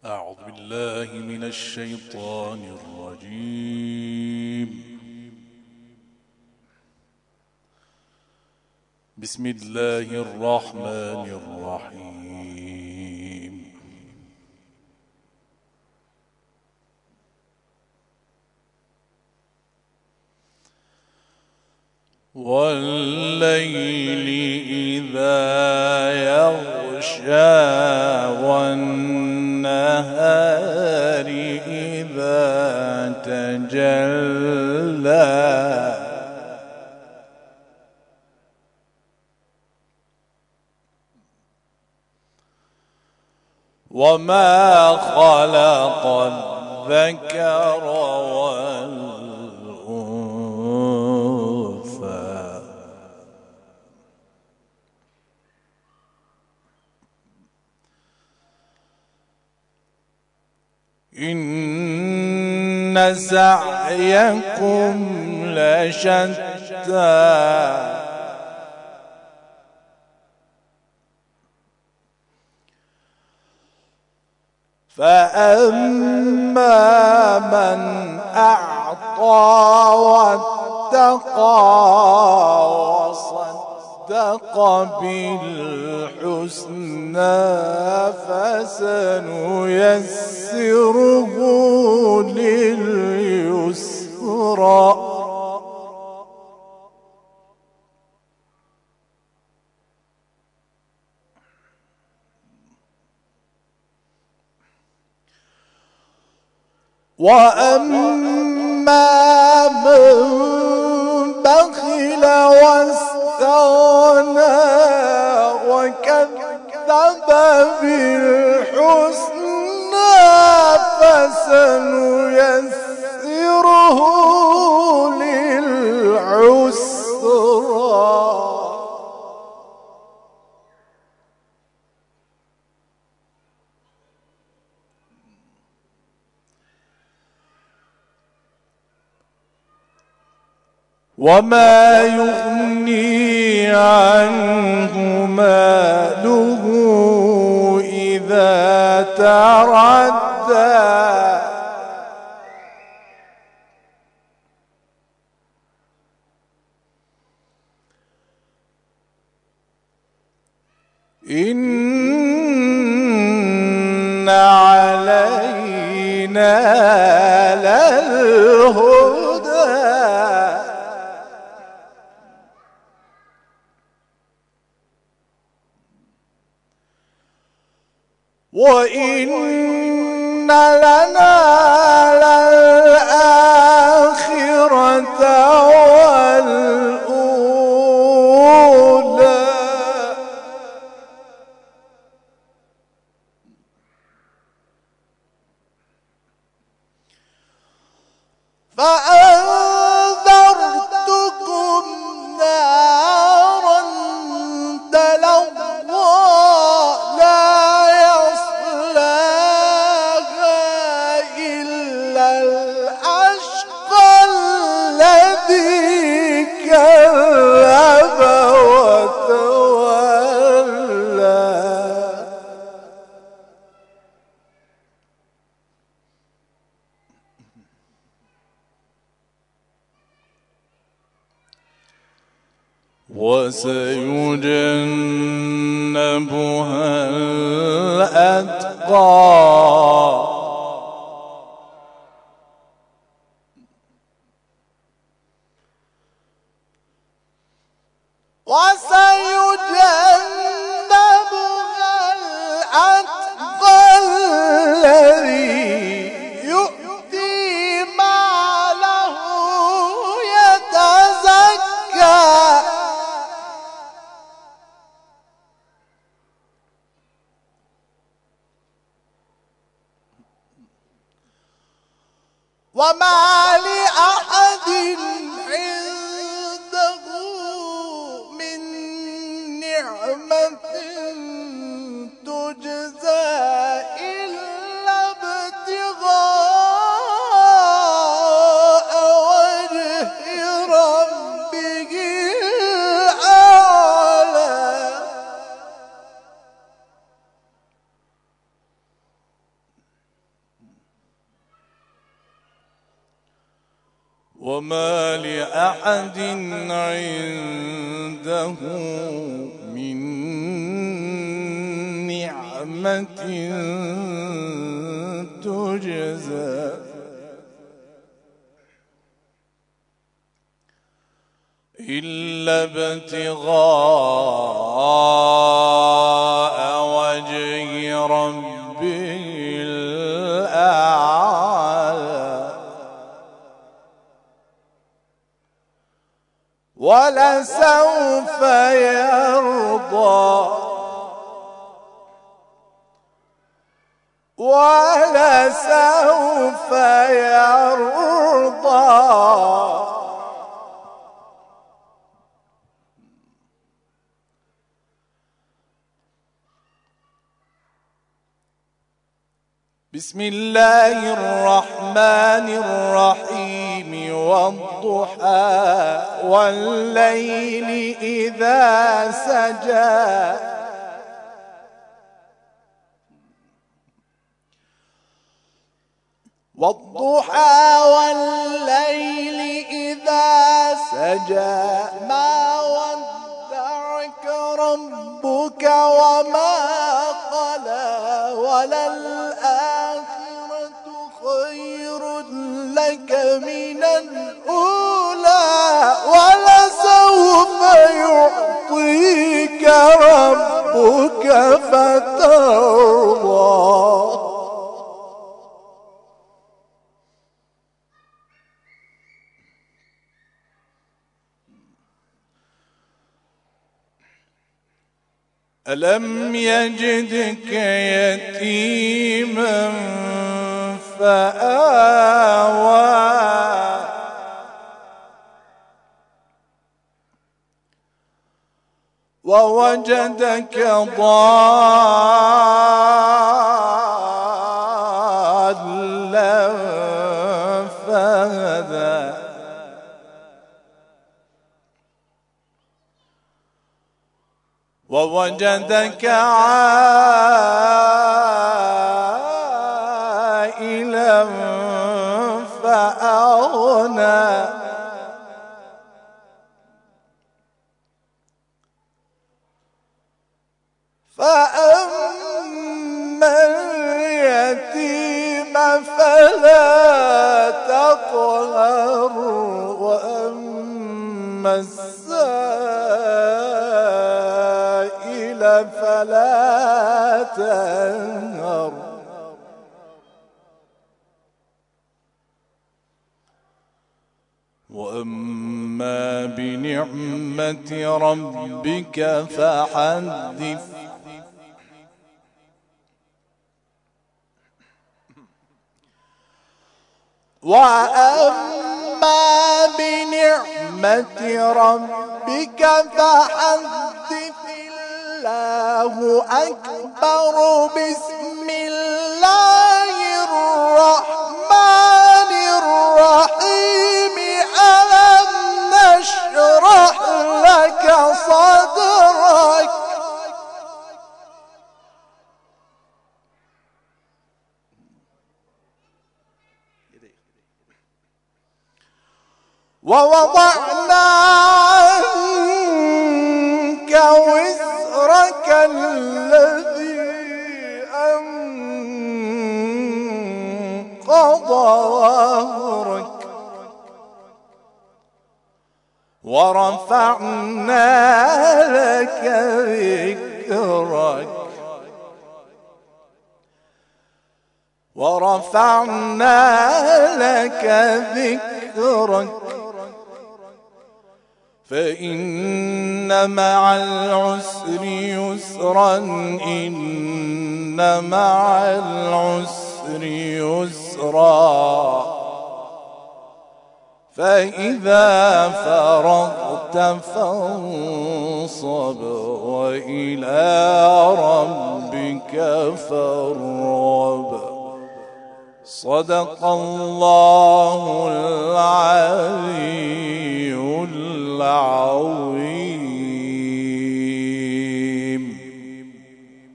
أعوذ بالله من الشيطان الرجيم. بسم الله الرحمن الرحيم. والليل إذا يغشى والنهار إذا تجلى وما خلق الذكر والأنثى إن سعيكم لشتى فأما من أعطى واتقى وصدق بالحسنى فسنيسره لليسرى وأما من بخل واستغنى وكذب بالحسنى فسنيسره للعسرى وما يغني عنه ماله إذا تردى إن علينا للهدى وإن لنا للآخرة والأولى فأنذرتكم نارا تلظى كذب وتولى وسيجنبها الأتقى وسيجنبها الأتقى الذي يؤتي ماله يتزكى وما لأحد عنده من نعمة تجزى إلا ابتغاء وجه ربه الأعلى وما لأحد عنده من نعمة تجزى إلا ابتغاء وجه ربه الأعلى ولسوف يرضى ولسوف يرضى بسم الله الرحمن الرحيم والضحى والليل إذا سجى والضحى والليل إذا سجى ما ودعك ربك وما قلى وللآخرة خير لك من الأولى ولسوف يعطيك ربك فترضى ألم يجدك يتيما فآوى ووجدك ضالا فهدى ووجدك عائلا فأغنى فأما اليتيم فلا تقهر وأما السائل فلا تنهر وأما بنعمة ربك فحدث وأما بنعمة ربك فحدث الله أكبر بسم الله الرحمن الرحيم ألم نشرح لك صدرك ووضعنا عنك وزرك الذي أنقض ظهرك ورفعنا لك ذكرك ورفعنا لك ذكرك فإن مع العسر يسرا إن مع العسر يسرا فإذا فرغت فانصب وإلى ربك فارغب صدق الله العلي العظيم.